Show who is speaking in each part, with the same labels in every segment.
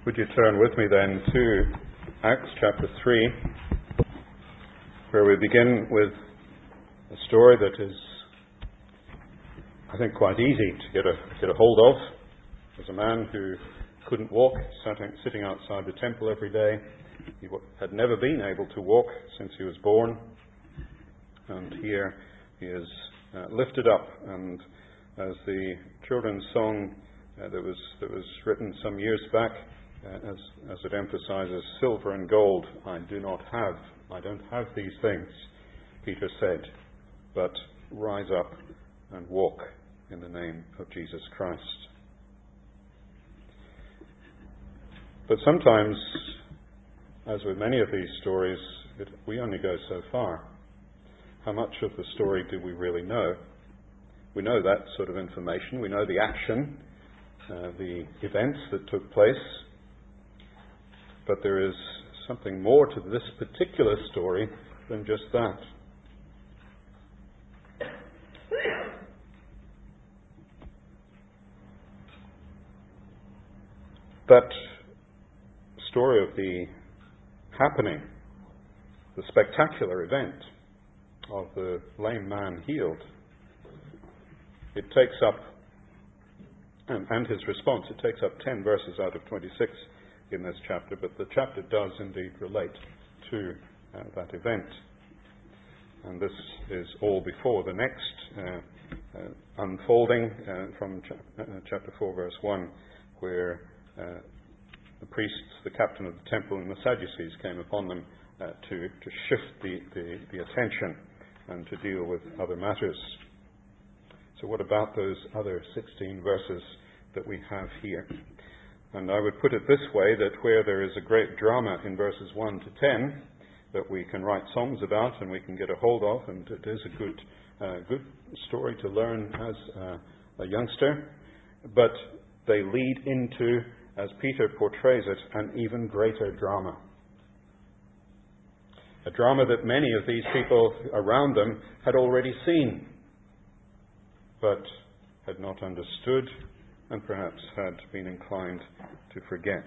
Speaker 1: Would you turn with me then to Acts chapter 3, where we begin with a story that is, I think, quite easy to get a hold of. There's a man who couldn't walk, sitting outside the temple every day. He had never been able to walk since he was born. And here he is lifted up, and as the children's song that was written some years back, as it emphasizes, silver and gold I don't have these things, Peter said, but rise up and walk in the name of Jesus Christ. But sometimes, as with many of these stories, we only go so far. How much of the story do we really know? We know that sort of information. We know the action, the events that took place. But there is something more to this particular story than just that. That story of the happening, the spectacular event of the lame man healed, it takes up, and his response, it takes up 10 verses out of 26 in this chapter, but the chapter does indeed relate to that event. And this is all before the next unfolding from chapter 4, verse 1, where the priests, the captain of the temple, and the Sadducees came upon them to shift the attention and to deal with other matters. So what about those other 16 verses that we have here? And I would put it this way, that where there is a great drama in verses 1 to 10 that we can write songs about and we can get a hold of, and it is a good story to learn as a youngster, but they lead into, as Peter portrays it, an even greater drama. A drama that many of these people around them had already seen, but had not understood, and perhaps had been inclined to forget.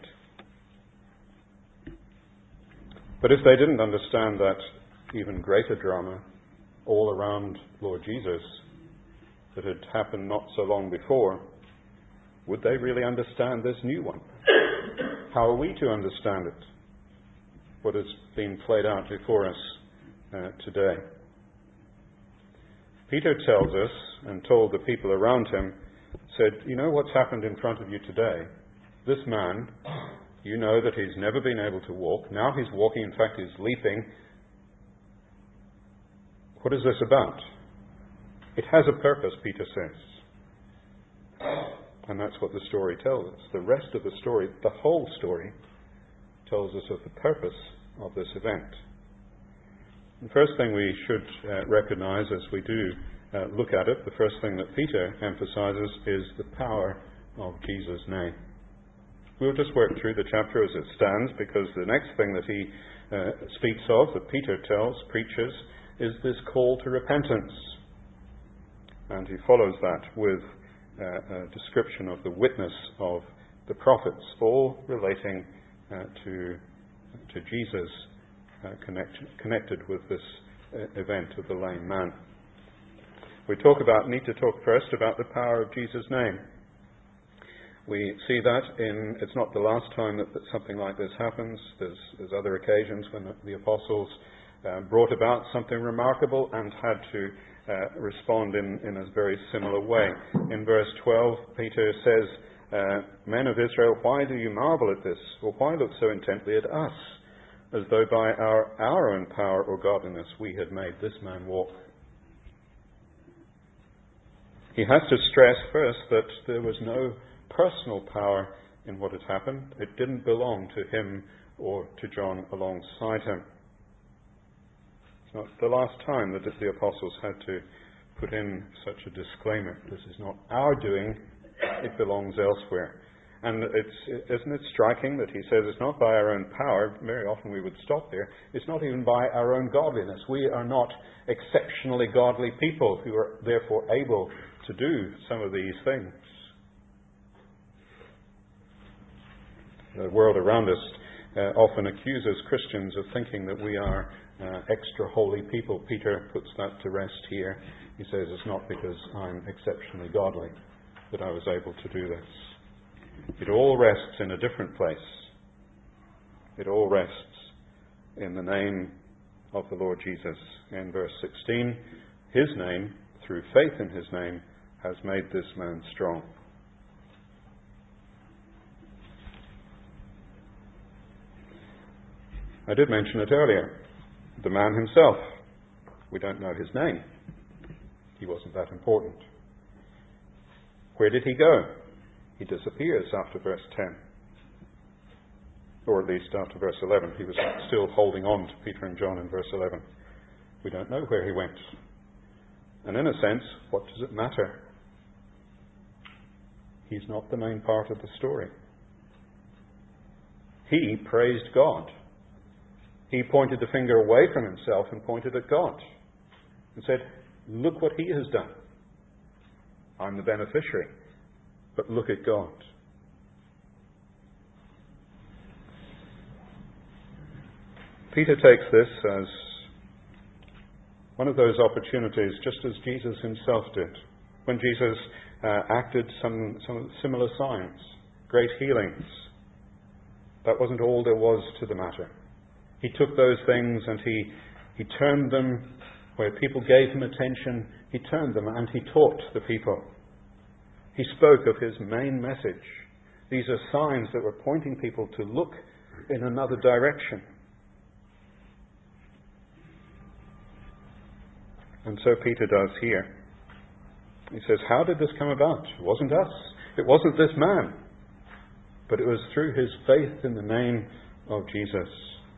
Speaker 1: But if they didn't understand that even greater drama all around Lord Jesus that had happened not so long before, would they really understand this new one? How are we to understand it? What has been played out before us today? Peter tells us, and told the people around him, said, you know what's happened in front of you today? This man, you know that he's never been able to walk. Now he's walking, in fact he's leaping. What is this about? It has a purpose, Peter says. And that's what the story tells us. The rest of the story, the whole story, tells us of the purpose of this event. The first thing we should recognize as we do look at it, the first thing that Peter emphasizes is the power of Jesus' name. We'll just work through the chapter as it stands, because the next thing that he speaks of, that Peter preaches, is this call to repentance. And he follows that with a description of the witness of the prophets, all relating to Jesus, connected with this event of the lame man. We need to talk first about the power of Jesus' name. We see that it's not the last time that something like this happens. There's other occasions when the apostles brought about something remarkable and had to respond in a very similar way. In verse 12, Peter says, men of Israel, why do you marvel at this? Or why look so intently at us, as though by our own power or godliness we had made this man walk? He has to stress first that there was no personal power in what had happened. It didn't belong to him or to John alongside him. It's not the last time that the apostles had to put in such a disclaimer. This is not our doing, it belongs elsewhere. And isn't it striking that he says it's not by our own power? Very often we would stop there. It's not even by our own godliness. We are not exceptionally godly people who are therefore able to do some of these things. The world around us often accuses Christians of thinking that we are extra holy people. Peter puts that to rest here. He says it's not because I'm exceptionally godly that I was able to do this. It all rests in a different place. It all rests in the name of the Lord Jesus. In verse 16, his name, through faith in his name, has made this man strong. I did mention it earlier. The man himself. We don't know his name. He wasn't that important. Where did he go? He disappears after verse 10. Or at least after verse 11. He was still holding on to Peter and John in verse 11. We don't know where he went. And in a sense, what does it matter? He's not the main part of the story. He praised God. He pointed the finger away from himself and pointed at God and said, look what he has done. I'm the beneficiary, but look at God. Peter takes this as one of those opportunities, just as Jesus himself did, when Jesus acted some similar signs, great healings. That wasn't all there was to the matter. He took those things and he turned them where people gave him attention. He turned them and he taught the people. He spoke of his main message. These are signs that were pointing people to look in another direction. And so Peter does here. He says, how did this come about? It wasn't us. It wasn't this man. But it was through his faith in the name of Jesus.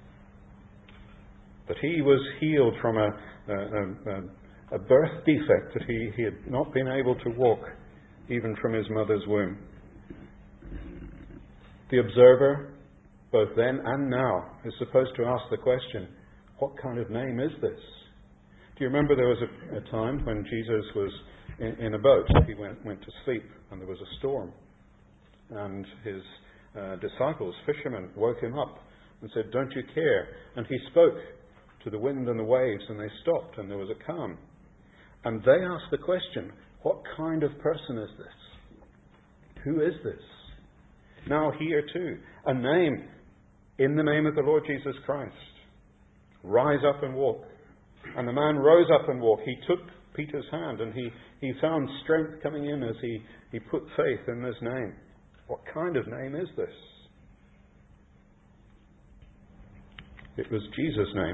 Speaker 1: That he was healed from a birth defect, that he had not been able to walk even from his mother's womb. The observer, both then and now, is supposed to ask the question, what kind of name is this? Do you remember there was a time when Jesus was in a boat? He went to sleep and there was a storm. And his disciples, fishermen, woke him up and said, don't you care? And he spoke to the wind and the waves, and they stopped, and there was a calm. And they asked the question, what kind of person is this? Who is this? Now here too, a name, in the name of the Lord Jesus Christ. Rise up and walk. And the man rose up and walked. He took Peter's hand, and he found strength coming in as he put faith in this name. What kind of name is this? It was Jesus' name.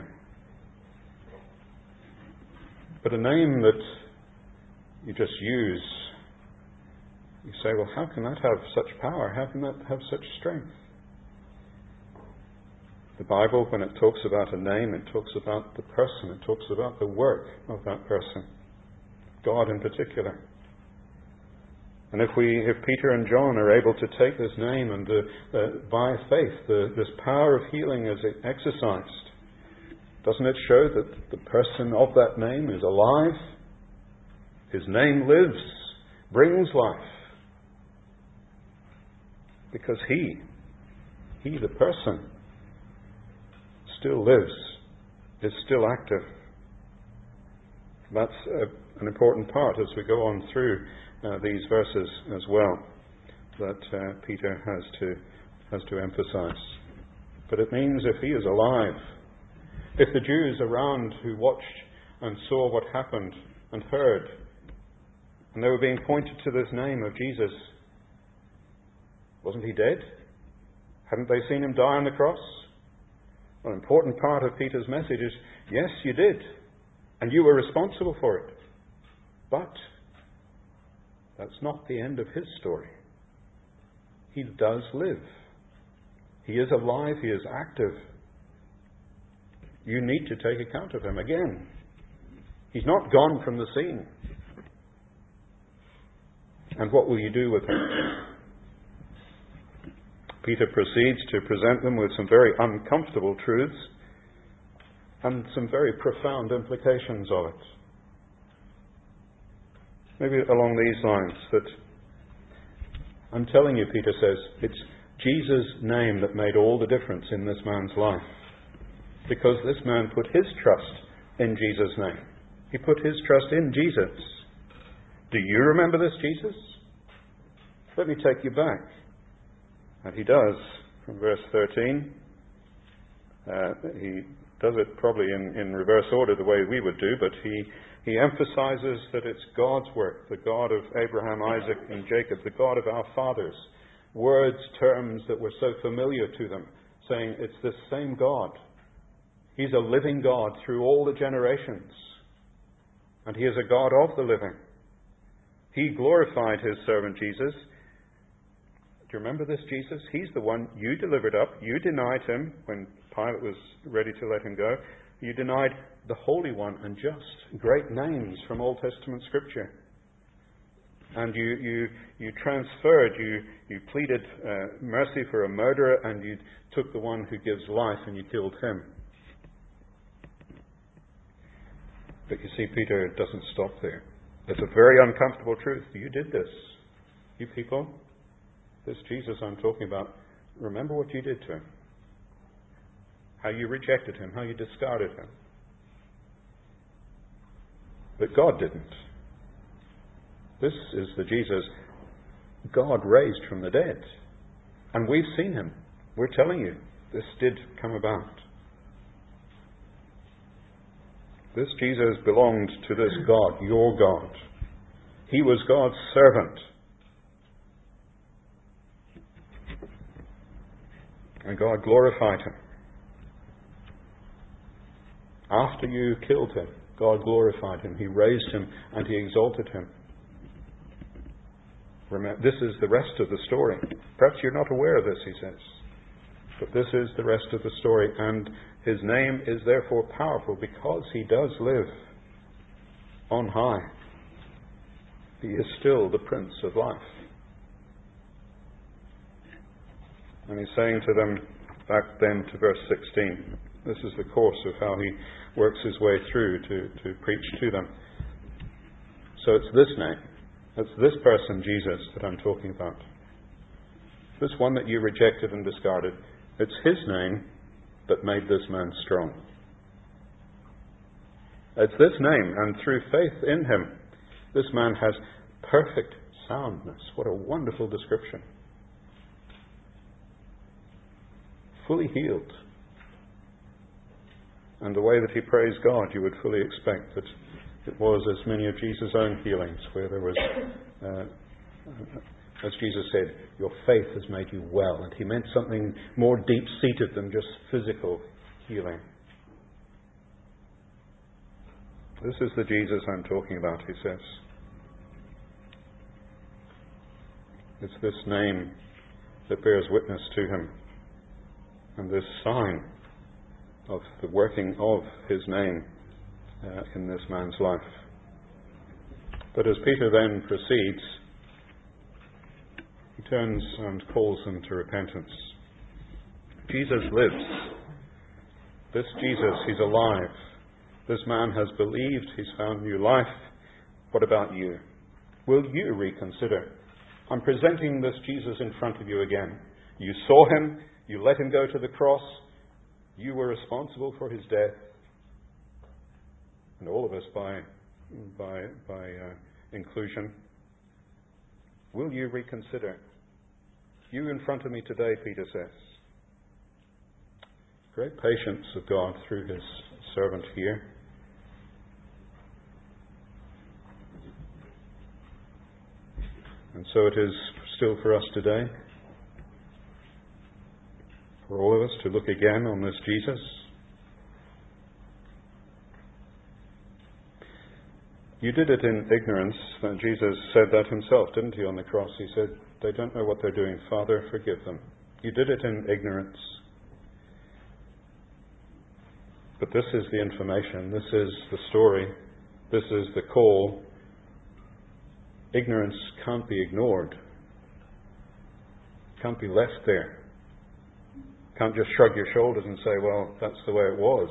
Speaker 1: But a name that you just use, you say, well, how can that have such power? How can that have such strength? The Bible, when it talks about a name, it talks about the person. It talks about the work of that person. God in particular. And if Peter and John are able to take this name and by faith, this power of healing is exercised, doesn't it show that the person of that name is alive? His name lives, brings life. Because he, the person, still lives, is still active. That's an important part as we go on through these verses as well, that Peter has to emphasize. But it means if he is alive, if the Jews around who watched and saw what happened and heard, and they were being pointed to this name of Jesus, wasn't he dead? Hadn't they seen him die on the cross? Well, an important part of Peter's message is, yes, you did, and you were responsible for it. But that's not the end of his story. He does live. He is alive, he is active. You need to take account of him again. He's not gone from the scene. And what will you do with him? Peter proceeds to present them with some very uncomfortable truths and some very profound implications of it. Maybe along these lines, that I'm telling you, Peter says, it's Jesus' name that made all the difference in this man's life. Because this man put his trust in Jesus' name. He put his trust in Jesus. Do you remember this Jesus? Let me take you back. And he does, from verse 13. He does it probably in reverse order the way we would do, but he emphasizes that it's God's work, the God of Abraham, Isaac, and Jacob, the God of our fathers. Words, terms that were so familiar to them, saying it's this same God. He's a living God through all the generations. And he is a God of the living. He glorified his servant Jesus. Do you remember this Jesus? He's the one you delivered up. You denied him when Pilate was ready to let him go. You denied the Holy One and just. Great names from Old Testament Scripture. And you transferred, you pleaded mercy for a murderer, and you took the one who gives life and you killed him. But you see, Peter doesn't stop there. It's a very uncomfortable truth. You did this. You people, this Jesus I'm talking about, remember what you did to him. How you rejected him, how you discarded him. But God didn't. This is the Jesus God raised from the dead. And we've seen him. We're telling you, this did come about. This Jesus belonged to this God, your God. He was God's servant. And God glorified him. After you killed him, God glorified him. He raised him and he exalted him. Remember, this is the rest of the story. Perhaps you're not aware of this, he says. But this is the rest of the story, and his name is therefore powerful because he does live on high. He is still the Prince of Life. And he's saying to them, back then to verse 16, this is the course of how he works his way through to preach to them. So it's this name, it's this person, Jesus, that I'm talking about. This one that you rejected and discarded, it's his name that made this man strong. It's this name, and through faith in him, this man has perfect soundness. What a wonderful description. Fully healed. And the way that he praised God, you would fully expect that it was as many of Jesus' own healings, where there was, as Jesus said, your faith has made you well. And he meant something more deep-seated than just physical healing. This is the Jesus I'm talking about, he says. It's this name that bears witness to him. And this sign of the working of his name in this man's life. But as Peter then proceeds, he turns and calls them to repentance. Jesus lives. This Jesus, he's alive. This man has believed, he's found new life. What about you? Will you reconsider? I'm presenting this Jesus in front of you again. You saw him, you let him go to the cross, you were responsible for his death. And all of us by inclusion. Will you reconsider? You in front of me today, Peter says. Great patience of God through his servant here. And so it is still for us today, for all of us to look again on this Jesus. You did it in ignorance. Jesus said that himself, didn't he, on the cross? He said, they don't know what they're doing. Father, forgive them. You did it in ignorance. But this is the information. This is the story. This is the call. Ignorance can't be ignored. Can't be left there. Can't just shrug your shoulders and say, well, that's the way it was.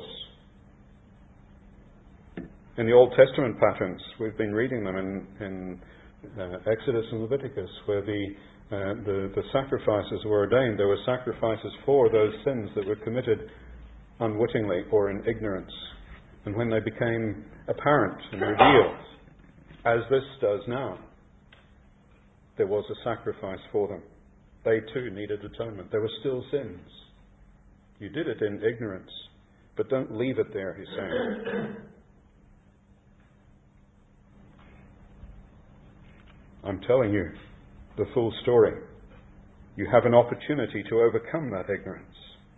Speaker 1: In the Old Testament patterns, we've been reading them in Exodus and Leviticus, where the the sacrifices were ordained, there were sacrifices for those sins that were committed unwittingly or in ignorance. And when they became apparent and revealed, as this does now, there was a sacrifice for them. They too needed atonement. There were still sins. You did it in ignorance, but don't leave it there, he's saying. I'm telling you the full story. You have an opportunity to overcome that ignorance.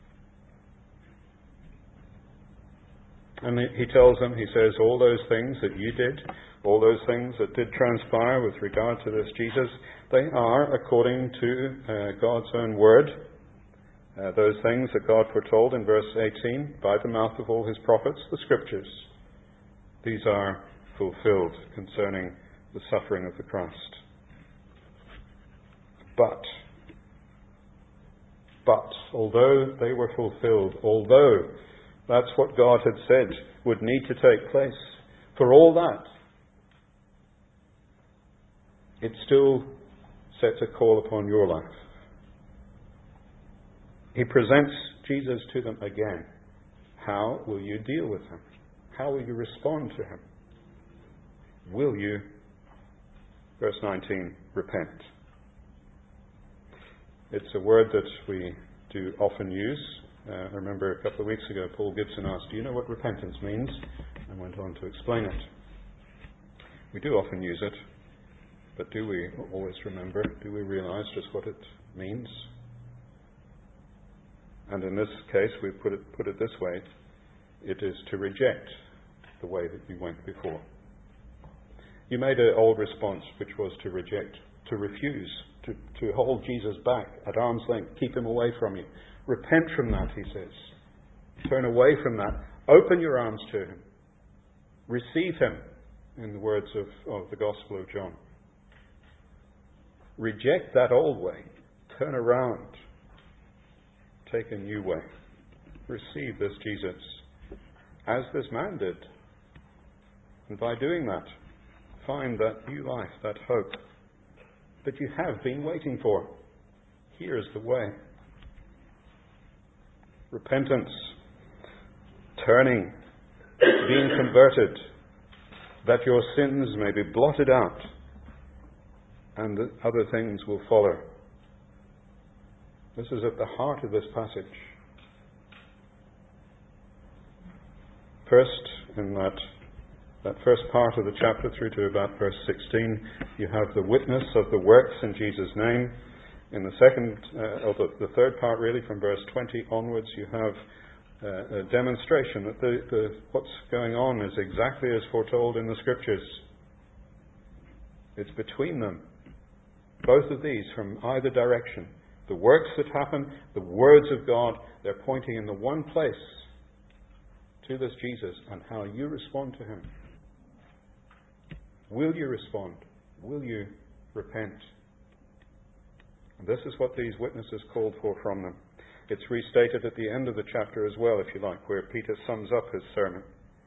Speaker 1: And he tells them, he says, all those things that you did, all those things that did transpire with regard to this Jesus, they are according to God's own word. Those things that God foretold in verse 18, by the mouth of all his prophets, the scriptures. These are fulfilled concerning the suffering of the Christ. But, although they were fulfilled, although that's what God had said would need to take place, for all that, it still sets a call upon your life. He presents Jesus to them again. How will you deal with him? How will you respond to him? Will you, verse 19, repent? It's a word that we do often use. I remember a couple of weeks ago, Paul Gibson asked, do you know what repentance means? And went on to explain it. We do often use it, but do we always remember? Do we realize just what it means? And in this case, we put it this way. It is to reject the way that you went before. You made an old response, which was to reject, to refuse, to hold Jesus back at arm's length, keep him away from you. Repent from that, he says. Turn away from that. Open your arms to him. Receive him, in the words of the Gospel of John. Reject that old way. Turn around. Take a new way. Receive this Jesus, as this man did. And by doing that, find that new life, that hope that you have been waiting for. Here's the way. Repentance, turning, being converted, that your sins may be blotted out, and that other things will follow. This is at the heart of this passage. First, in that first part of the chapter through to about verse 16, you have the witness of the works in Jesus' name. In the second, or the third part really, from verse 20 onwards, you have a demonstration that what's going on is exactly as foretold in the Scriptures. It's between them, both of these from either direction. The works that happen, the words of God, they're pointing in the one place to this Jesus and how you respond to him. Will you respond? Will you repent? And this is what these witnesses called for from them. It's restated at the end of the chapter as well, if you like, where Peter sums up his sermon.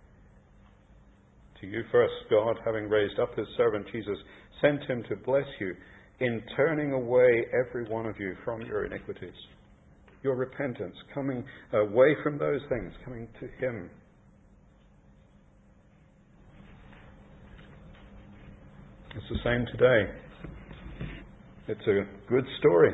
Speaker 1: To you first, God, having raised up his servant Jesus, sent him to bless you in turning away every one of you from your iniquities. Your repentance, coming away from those things, coming to him. It's the same today. It's a good story.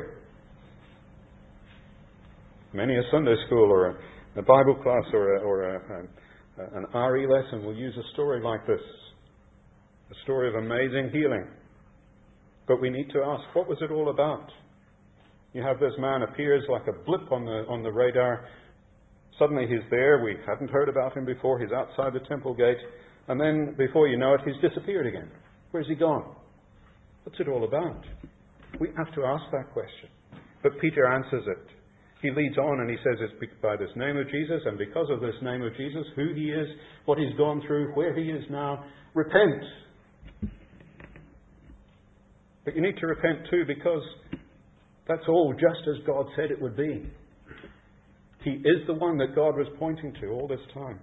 Speaker 1: Many a Sunday school or a Bible class or an RE lesson will use a story like this. A story of amazing healing. But we need to ask, what was it all about? You have this man appears like a blip on the radar. Suddenly he's there. We hadn't heard about him before. He's outside the temple gate. And then, before you know it, he's disappeared again. Where's he gone? What's it all about? We have to ask that question. But Peter answers it. He leads on and he says it's by this name of Jesus, and because of this name of Jesus, who he is, what he's gone through, where he is now, repent. But you need to repent too, because that's all just as God said it would be. He is the one that God was pointing to all this time.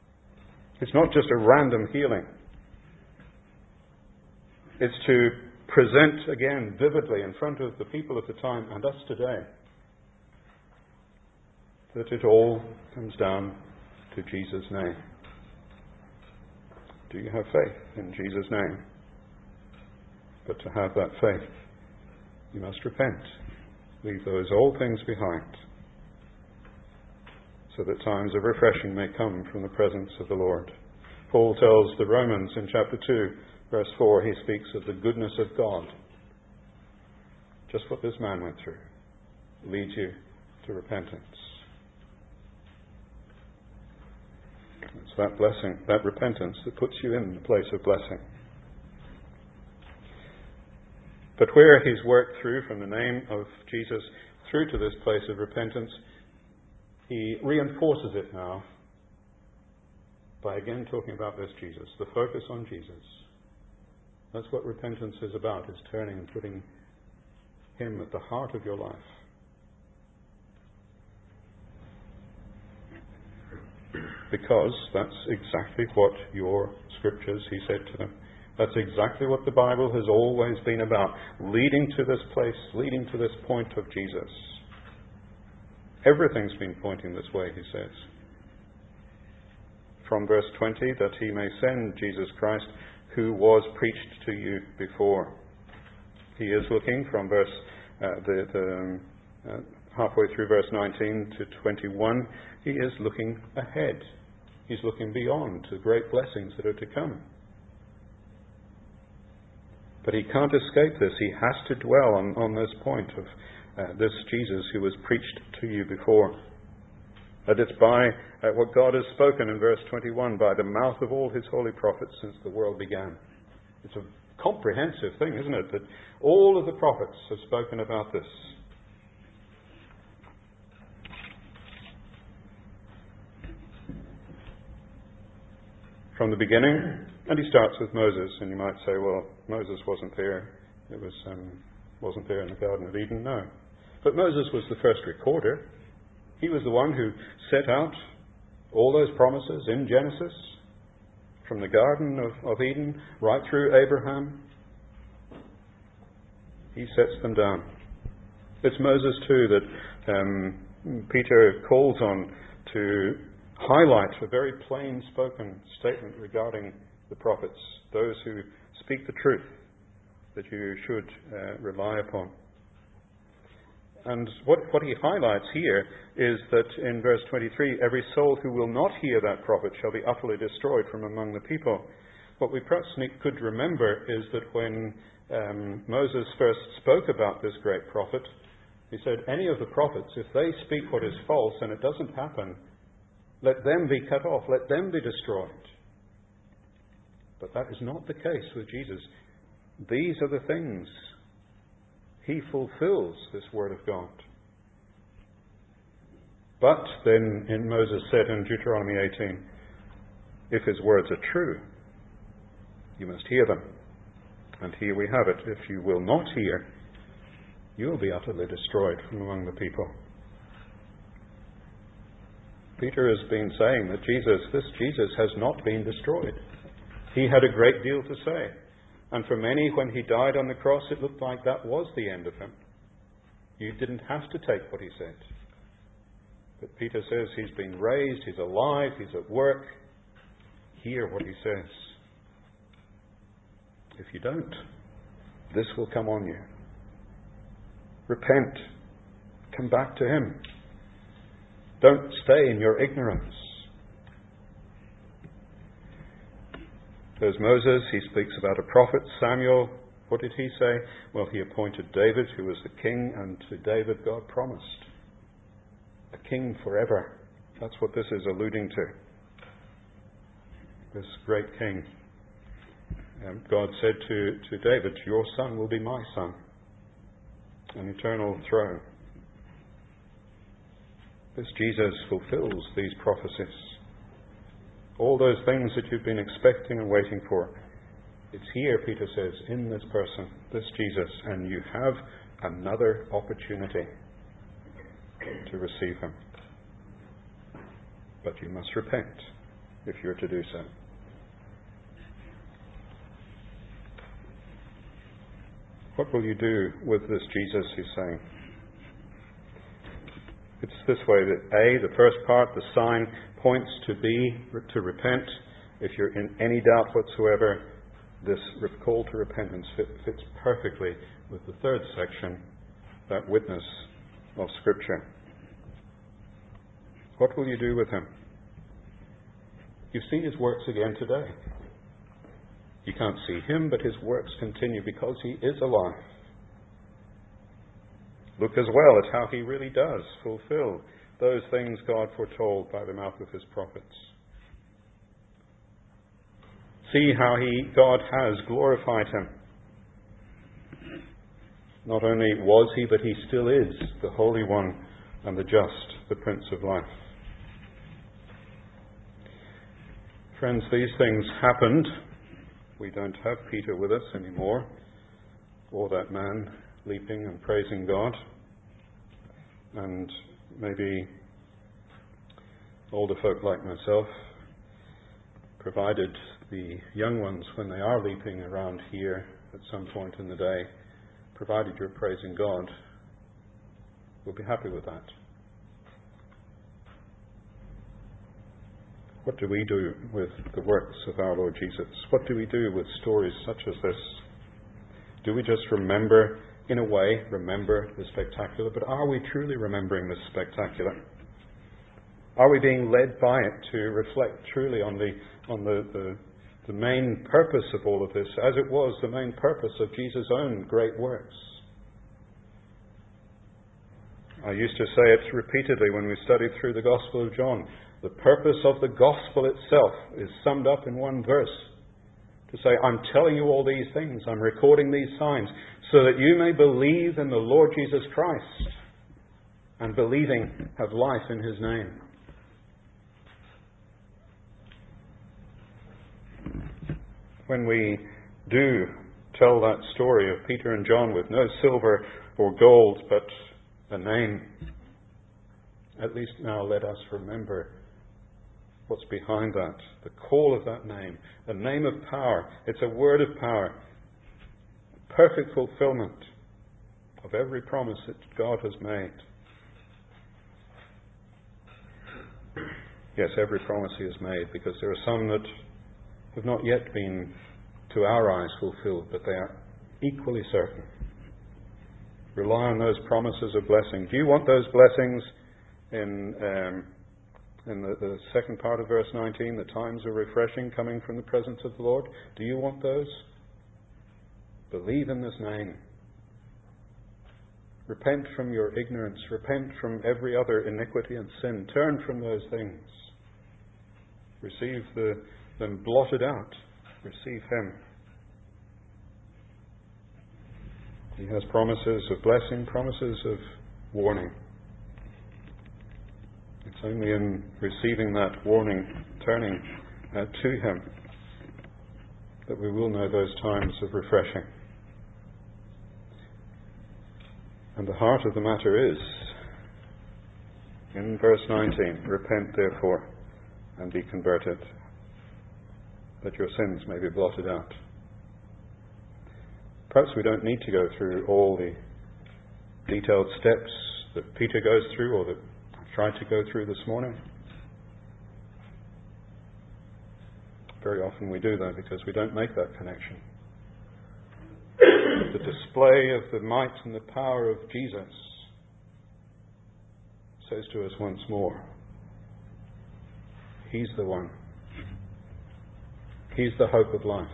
Speaker 1: It's not just a random healing. It's to present again vividly in front of the people of the time and us today that it all comes down to Jesus' name. Do you have faith in Jesus' name? But to have that faith, you must repent. Leave those old things behind, so that times of refreshing may come from the presence of the Lord. Paul tells the Romans in chapter 2, verse 4, he speaks of the goodness of God. Just what this man went through leads you to repentance. It's that blessing, that repentance, that puts you in the place of blessing. But where he's worked through from the name of Jesus through to this place of repentance, he reinforces it now by again talking about this Jesus, the focus on Jesus. That's what repentance is about, is turning and putting him at the heart of your life. Because that's exactly what your scriptures, he said to them, that's exactly what the Bible has always been about, leading to this place, leading to this point of Jesus. Everything's been pointing this way, he says. From verse 20, that he may send Jesus Christ, who was preached to you before. He is looking from halfway through verse 19 to 21, he is looking ahead. He's looking beyond to great blessings that are to come. But he can't escape this. He has to dwell on this point of this Jesus who was preached to you before. That it's by what God has spoken in verse 21, by the mouth of all his holy prophets since the world began. It's a comprehensive thing, isn't it? That all of the prophets have spoken about this. From the beginning, and he starts with Moses, and you might say, well, Moses wasn't there. It wasn't there in the Garden of Eden. No. But Moses was the first recorder. He was the one who set out all those promises in Genesis, from the Garden of Eden right through Abraham. He sets them down. It's Moses too that Peter calls on to highlight a very plain spoken statement regarding the prophets, those who speak the truth that you should rely upon. And what he highlights here is that in verse 23, every soul who will not hear that prophet shall be utterly destroyed from among the people. What we perhaps could remember is that when Moses first spoke about this great prophet, he said, any of the prophets, if they speak what is false and it doesn't happen, let them be cut off, let them be destroyed. But that is not the case with Jesus. These are the things. He fulfills this word of God. But then Moses said in Deuteronomy 18, if his words are true, you must hear them. And here we have it. If you will not hear, you will be utterly destroyed from among the people. Peter has been saying that this Jesus has not been destroyed. He had a great deal to say. And for many, when he died on the cross, it looked like that was the end of him. You didn't have to take what he said. But Peter says he's been raised, he's alive, he's at work. Hear what he says. If you don't, this will come on you. Repent. Come back to him. Don't stay in your ignorance. There's Moses, he speaks about a prophet. Samuel, what did he say? Well, he appointed David, who was the king, and to David God promised a king forever. That's what this is alluding to. This great king. And God said to David, your son will be my son, an eternal throne. This Jesus fulfills these prophecies. All those things that you've been expecting and waiting for. It's here, Peter says, in this person, this Jesus, and you have another opportunity to receive him. But you must repent if you're to do so. What will you do with this Jesus, he's saying? It's this way that A, the first part, the sign, points to B, to repent. If you're in any doubt whatsoever, this call to repentance fits perfectly with the third section, that witness of Scripture. What will you do with him? You've seen his works again today. You can't see him, but his works continue because he is alive. Look as well at how he really does fulfill those things God foretold by the mouth of his prophets. See how God has glorified him. Not only was he, but he still is the Holy One and the Just, the Prince of Life. Friends, these things happened. We don't have Peter with us anymore, or that man leaping and praising God. And maybe older folk like myself, provided the young ones, when they are leaping around here at some point in the day, provided you're praising God, we'll be happy with that. What do we do with the works of our Lord Jesus? What do we do with stories such as this? Do we just remember, in a way, remember the spectacular? But are we truly remembering the spectacular? Are we being led by it to reflect truly on the main purpose of all of this, as it was the main purpose of Jesus' own great works? I used to say it repeatedly when we studied through the Gospel of John. The purpose of the Gospel itself is summed up in one verse. To say, I'm telling you all these things, I'm recording these signs, so that you may believe in the Lord Jesus Christ, and believing have life in his name. When we do tell that story of Peter and John with no silver or gold, but a name, at least now let us remember what's behind that, the call of that name, a name of power. It's a word of power, perfect fulfillment of every promise that God has made. Yes, every promise he has made, because there are some that have not yet been, to our eyes, fulfilled, but they are equally certain. Rely on those promises of blessing. Do you want those blessings in the second part of verse 19, the times of refreshing coming from the presence of the Lord? Do you want those? Believe in this name. Repent from your ignorance. Repent from every other iniquity and sin. Turn from those things. Receive them blotted out. Receive him. He has promises of blessing, promises of warning. It's only in receiving that warning, turning to him, that we will know those times of refreshing. And the heart of the matter is, in verse 19, repent therefore and be converted, that your sins may be blotted out. Perhaps we don't need to go through all the detailed steps that Peter goes through, or that I've tried to go through this morning. Very often we do that because we don't make that connection. The display of the might and the power of Jesus says to us once more, he's the one. He's the hope of life.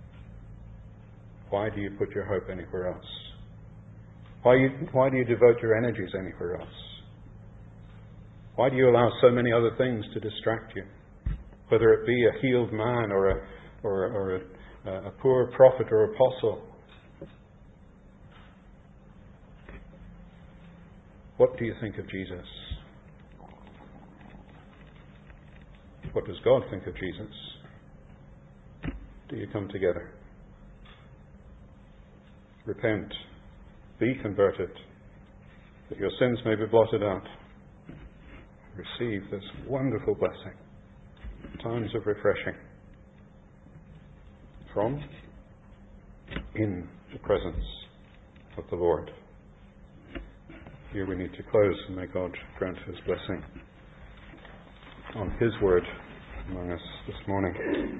Speaker 1: Why do you put your hope anywhere else? Why do you devote your energies anywhere else? Why do you allow so many other things to distract you? Whether it be a healed man or a poor prophet or apostle. What do you think of Jesus? What does God think of Jesus? Do you come together? Repent, be converted, that your sins may be blotted out. Receive this wonderful blessing, times of refreshing from, in the presence of the Lord. Here we need to close, and may God grant His blessing on His word among us this morning.